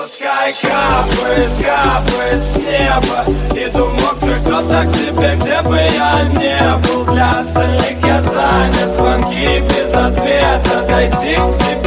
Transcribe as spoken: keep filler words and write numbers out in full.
Пускай капает, капает с неба. Иду мокрый косок к тебе, где бы я не был. Для остальных я занят, звонки без ответа. Дойти к тебе